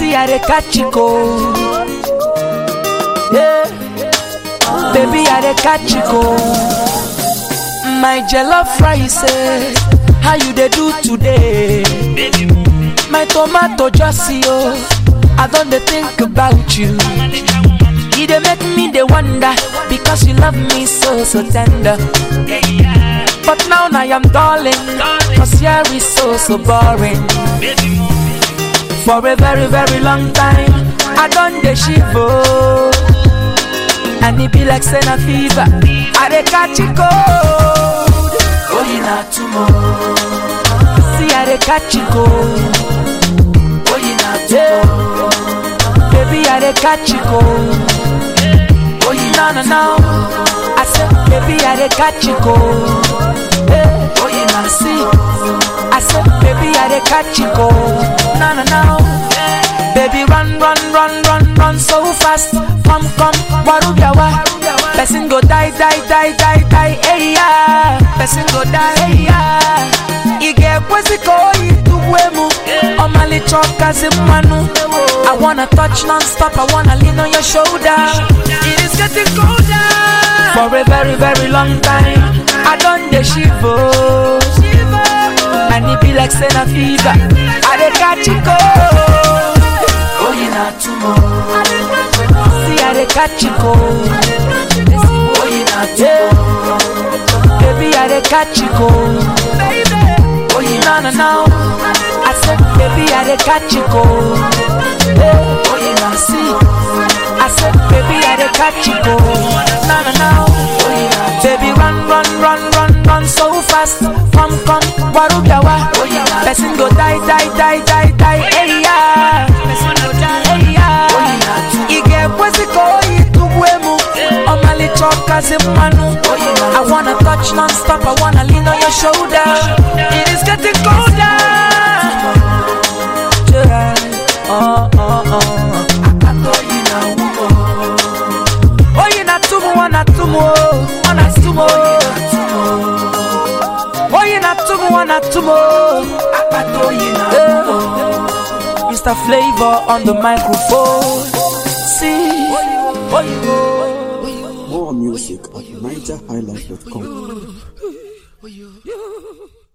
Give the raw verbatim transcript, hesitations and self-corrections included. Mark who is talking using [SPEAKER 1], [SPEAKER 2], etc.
[SPEAKER 1] baby I dey catch you cold. Yeah, baby I dey catch you cold. My jollof rice, eh, how you dey do today? My tomato just see oh, I don't dey think about you. You dey make me dey wonder because you love me so so tender. But now I am darling, cause here is so so boring. For a very very long time, I done dey shiver, and it be like saying a fever. I dey catch it cold. Oh, you not tomorrow. See, I dey catch it cold. Oh, you not tomorrow. Baby, I dey catch it cold. Oh, you no no no. I said, baby, I dey catch it cold. Hey, oh, you not see. I said, baby, I dey catch it cold. No no no. Baby, run run run run run so fast. Come come, warubiawa. Person go die die die die die. Hey yeah. Person go die. Hey yeah. Ige kwezi ko ituwemu. Omali choka zimanu. I wanna touch non-stop, I wanna lean on your shoulder. It is getting colder. For a very, very long time, I done the shiver, and it be like saying a fever. I dey catch it cold. Oh, you not tomorrow. See, I dey catch it cold. Oh, you not tomorrow. Baby, I dey catch it cold. Oh, you no no no. I said, baby, I dey catch it cold. Hey, oh, you not see. I said, baby, I dey catch it cold. No, no, no. Oh, you not. Baby, run, run, run, run, run so fast. Come, come, warubiawa. Oh, you not. Person go die, die, die, die, die. Hey, yeah. Person go die, hey, yeah. Oh, you not. Ige kwezi ko ituwemu. Omali choka zimanu. Oh, you not. I wanna touch non-stop, I wanna lean on your shoulder. It is getting colder. Oh, oh, oh. Oh, you not too much, not too much, not too much. Oh, you not too much, not too much. Mister Flavor on the microphone. See,
[SPEAKER 2] more music at niger highlife dot com.